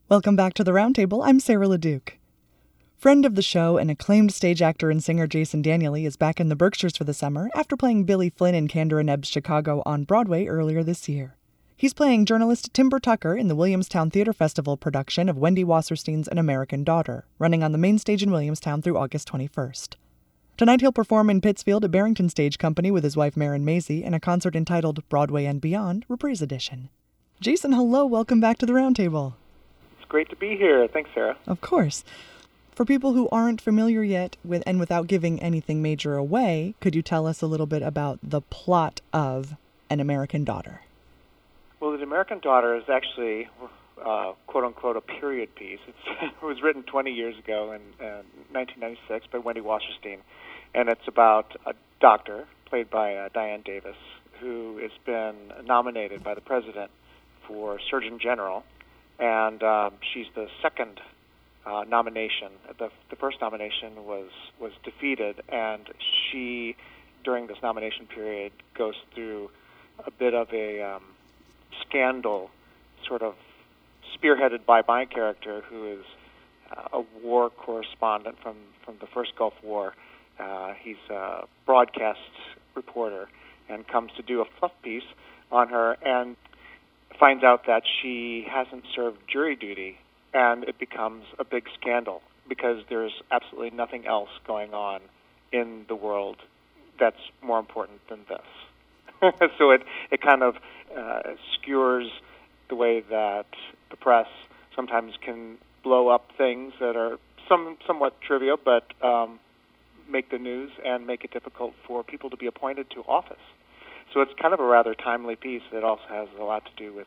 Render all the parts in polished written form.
Welcome back to the Roundtable. I'm Sarah LeDuc. Friend of the show and acclaimed stage actor and singer Jason Daniely is back in the Berkshires for the summer after playing Billy Flynn in Kander and Ebb's Chicago on Broadway earlier this year. He's playing journalist Timber Tucker in the Williamstown Theater Festival production of Wendy Wasserstein's An American Daughter, running on the main stage in Williamstown through August 21st. Tonight he'll perform in Pittsfield at Barrington Stage Company with his wife Marin Maisie in a concert entitled Broadway and Beyond, Reprise Edition. Jason, hello, welcome back to the Roundtable. Great to be here. Thanks, Sarah. Of course. For people who aren't familiar yet with, and without giving anything major away, could you tell us a little bit about the plot of An American Daughter? Well, The American Daughter is actually, quote-unquote, a period piece. It was written 20 years ago in 1996 by Wendy Wasserstein, and it's about a doctor, played by Diane Davis, who has been nominated by the president for Surgeon General. And she's the second nomination. The first nomination was defeated, and she, during this nomination period, goes through a bit of a scandal, sort of spearheaded by my character, who is a war correspondent from the first Gulf War. He's a broadcast reporter and comes to do a fluff piece on her, and finds out that she hasn't served jury duty, and it becomes a big scandal because there's absolutely nothing else going on in the world that's more important than this. So it kind of skewers the way that the press sometimes can blow up things that are somewhat trivial, but make the news and make it difficult for people to be appointed to office. So it's kind of a rather timely piece that also has a lot to do with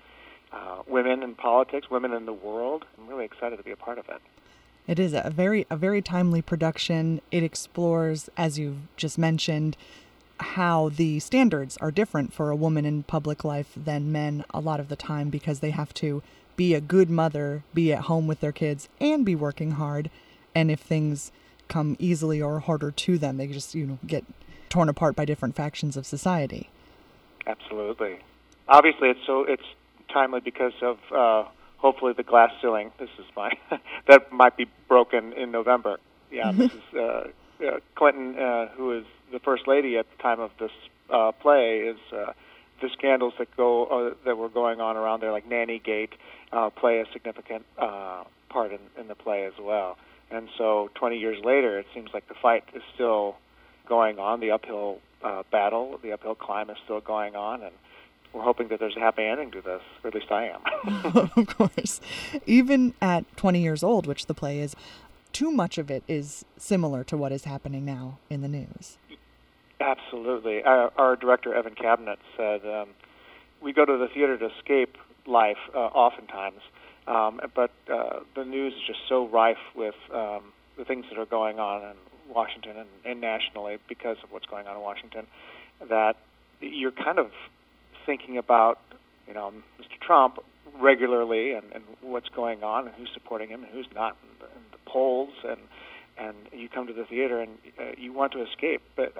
women in politics, women in the world. I'm really excited to be a part of it. It is a very timely production. It explores, as you've just mentioned, how the standards are different for a woman in public life than men a lot of the time, because they have to be a good mother, be at home with their kids, and be working hard. And if things come easily or harder to them, they just, get torn apart by different factions of society. Absolutely. Obviously, it's timely because of hopefully the glass ceiling. This is that might be broken in November. Yeah, this is Clinton, who is the first lady at the time of this play, is the scandals that were going on around there, like Nannygate, play a significant part in the play as well. And so 20 years later, it seems like the fight is still going on. The uphill battle, the uphill climb is still going on, and we're hoping that there's a happy ending to this, or at least I am. Of course. Even at 20 years old, which the play is, too much of it is similar to what is happening now in the news. Absolutely. Our director, Evan Cabinet, said, we go to the theater to escape life oftentimes, but the news is just so rife with the things that are going on in Washington and nationally because of what's going on in Washington, that you're kind of thinking about, Mr. Trump regularly and what's going on and who's supporting him and who's not, and the polls, and you come to the theater and you want to escape. But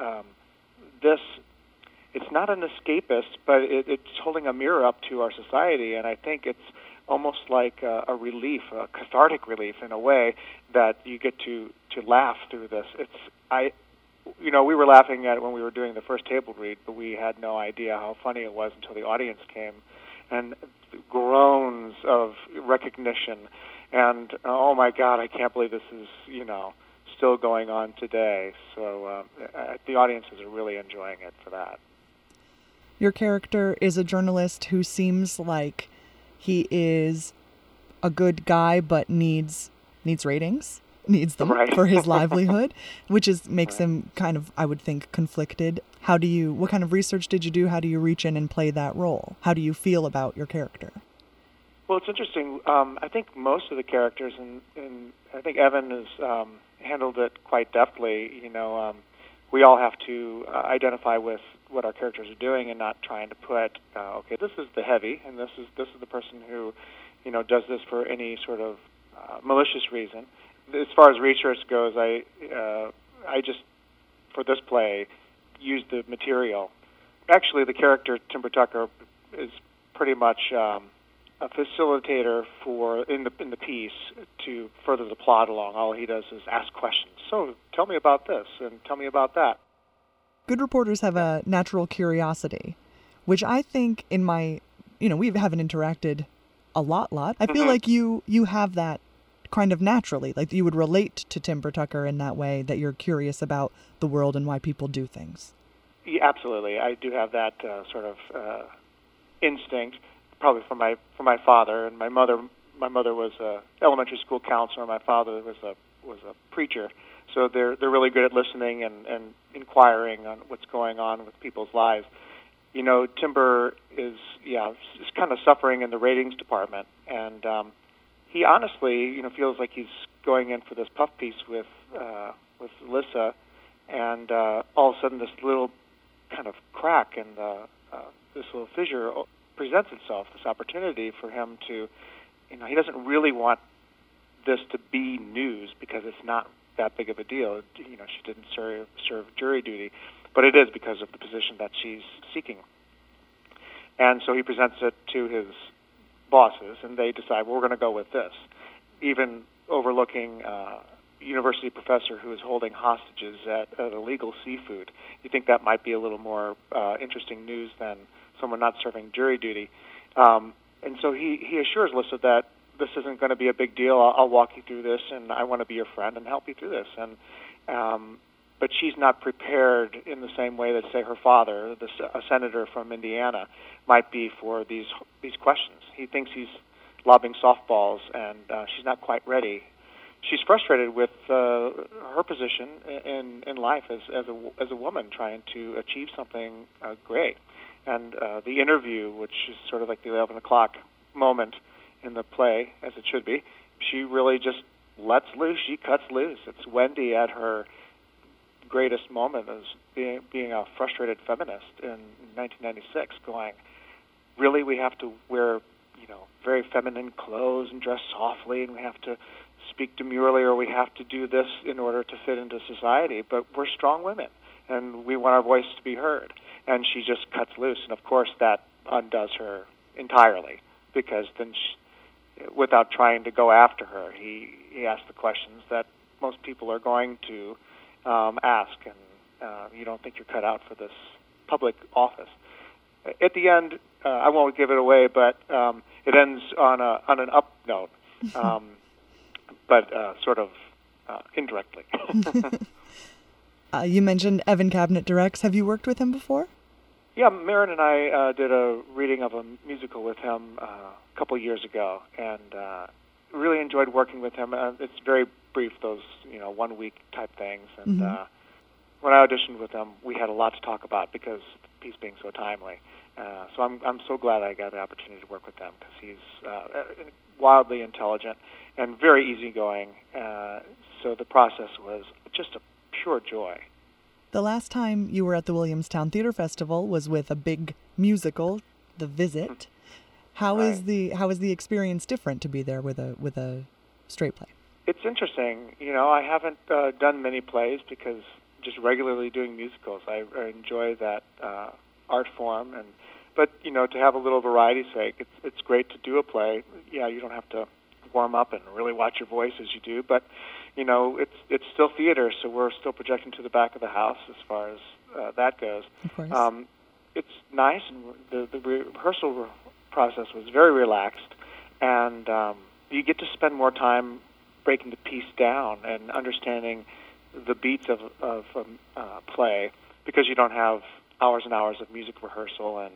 it's not an escapist, but it's holding a mirror up to our society, and I think it's almost like a relief, a cathartic relief in a way, that you get to laugh through this. We were laughing at it when we were doing the first table read, but we had no idea how funny it was until the audience came, and groans of recognition, and oh my God, I can't believe this is still going on today. So the audiences are really enjoying it for that. Your character is a journalist who seems like he is a good guy, but needs ratings, needs them for his livelihood, which makes him kind of, I would think, conflicted. What kind of research did you do? How do you reach in and play that role? How do you feel about your character? Well, it's interesting. I think most of the characters, and I think Evan has handled it quite deftly. We all have to identify with what our characters are doing and not trying to put, okay, this is the heavy, and this is the person who, does this for any sort of malicious reason. As far as research goes, I just, for this play, used the material. Actually, the character Timber Tucker is pretty much a a facilitator in the piece to further the plot along. All he does is ask questions. So tell me about this and tell me about that. Good reporters have a natural curiosity, which I think in my, we haven't interacted a lot. I feel like you have that kind of naturally, like you would relate to Timber Tucker in that way, that you're curious about the world and why people do things. Yeah, absolutely. I do have that sort of instinct, probably from my father and my mother. My mother was a elementary school counselor. My father was a preacher. So they're really good at listening and inquiring on what's going on with people's lives. Timber is kind of suffering in the ratings department, and he honestly feels like he's going in for this puff piece with Alyssa, and all of a sudden this little kind of crack in this little fissure presents itself. This opportunity for him to, he doesn't really want this to be news because it's not that big of a deal. She didn't serve jury duty, but it is because of the position that she's seeking. And so he presents it to his bosses, and they decide, well, we're going to go with this, even overlooking a university professor who is holding hostages at illegal seafood. You think that might be a little more interesting news than someone not serving jury duty. And so he assures Alyssa that this isn't going to be a big deal. I'll walk you through this, and I want to be your friend and help you through this. And but she's not prepared in the same way that, say, her father, a senator from Indiana, might be for these questions. He thinks he's lobbing softballs, and she's not quite ready. She's frustrated with her position in life as a woman trying to achieve something great. And the interview, which is sort of like the 11 o'clock moment in the play, as it should be, she really just lets loose. She cuts loose. It's Wendy at her greatest moment as being a frustrated feminist in 1996, going, really, we have to wear, very feminine clothes and dress softly, and we have to speak demurely, or we have to do this in order to fit into society. But we're strong women, and we want our voice to be heard. And she just cuts loose, and of course that undoes her entirely, because then without trying to go after her, he asked the questions that most people are going to ask, and you don't think you're cut out for this public office. At the end, I won't give it away, but it ends on an up note, but sort of indirectly. You mentioned Evan Cabinet directs. Have you worked with him before? Yeah, Marin and I did a reading of a musical with him a couple years ago, and really enjoyed working with him. It's very brief, those 1 week type things. And when I auditioned with him, we had a lot to talk about because the piece being so timely. So I'm so glad I got the opportunity to work with him, because he's wildly intelligent and very easygoing. So the process was just a pure joy. The last time you were at the Williamstown Theater Festival was with a big musical, The Visit. How Right. is the experience different to be there with a straight play? It's interesting. I haven't done many plays because just regularly doing musicals. I enjoy that art form, but to have a little variety's sake, it's great to do a play. Yeah, you don't have to warm up and really watch your voice as you do, but it's still theater, so we're still projecting to the back of the house as far as that goes. Of course. It's nice, and the rehearsal process was very relaxed, and you get to spend more time breaking the piece down and understanding the beats of a play, because you don't have hours and hours of music rehearsal and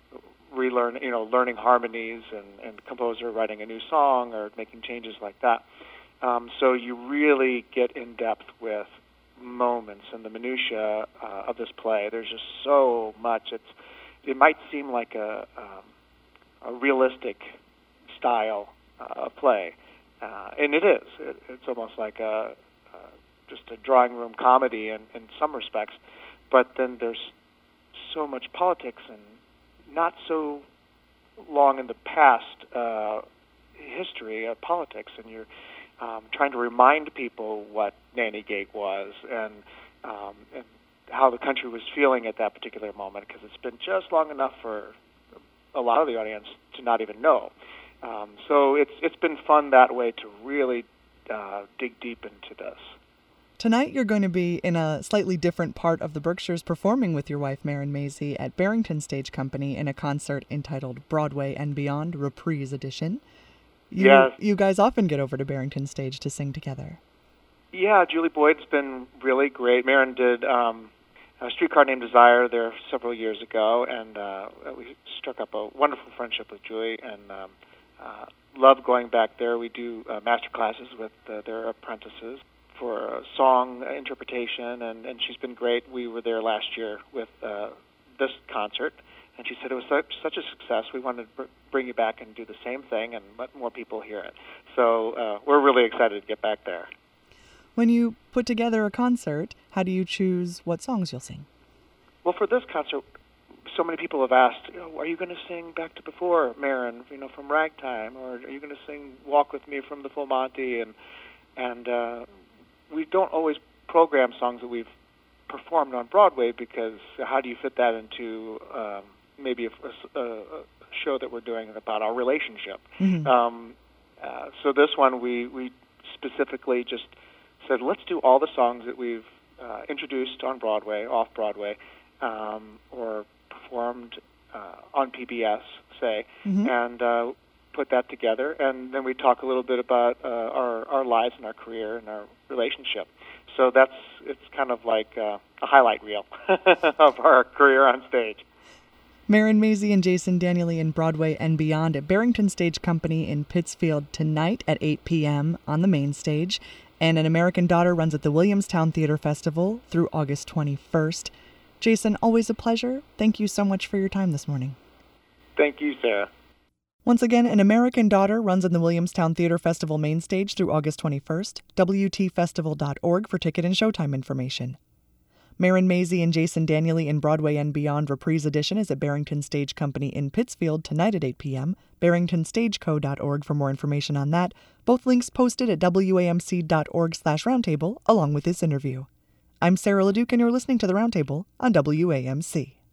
learning harmonies and composer writing a new song or making changes like that. So you really get in depth with moments and the minutia of this play. There's just so much. It might seem like a realistic style play, and it is. It's almost like just a drawing room comedy in some respects, but then there's so much politics and not so long in the past history of politics, and you're trying to remind people what Nannygate was and how the country was feeling at that particular moment, because it's been just long enough for a lot of the audience to not even know. So it's been fun that way to really dig deep into this. Tonight you're going to be in a slightly different part of the Berkshires performing with your wife, Marin Mazzie, at Barrington Stage Company in a concert entitled Broadway and Beyond Reprise Edition. Yes. You guys often get over to Barrington Stage to sing together. Yeah, Julie Boyd's been really great. Marin did a Streetcar Named Desire there several years ago, and we struck up a wonderful friendship with Julie, and love going back there. We do master classes with their apprentices for song interpretation, and she's been great. We were there last year with this concert, and she said it was such a success. We wanted to bring you back and do the same thing and let more people hear it. So we're really excited to get back there. When you put together a concert, how do you choose what songs you'll sing? Well, for this concert, so many people have asked, are you going to sing Back to Before, Marin, from Ragtime, or are you going to sing Walk With Me from the Full Monty? And we don't always program songs that we've performed on Broadway, because how do you fit that into maybe a show that we're doing about our relationship? Mm-hmm. So this one, we specifically just said, let's do all the songs that we've introduced on Broadway, off-Broadway, or performed on PBS, say, mm-hmm. and put that together, and then we talk a little bit about our lives and our career and our relationship. So it's kind of like a highlight reel of our career on stage. Marin Mazzie and Jason Daniely in Broadway and Beyond at Barrington Stage Company in Pittsfield tonight at 8 p.m. on the main stage, and An American Daughter runs at the Williamstown Theater Festival through August 21st. Jason, always a pleasure. Thank you so much for your time this morning. Thank you, Sarah. Once again, An American Daughter runs on the Williamstown Theater Festival main stage through August 21st. WTFestival.org for ticket and showtime information. Marin Mazzie and Jason Daniely in Broadway and Beyond Reprise Edition is at Barrington Stage Company in Pittsfield tonight at 8 p.m. BarringtonStageCo.org for more information on that. Both links posted at WAMC.org/roundtable along with this interview. I'm Sarah LeDuc, and you're listening to The Roundtable on WAMC.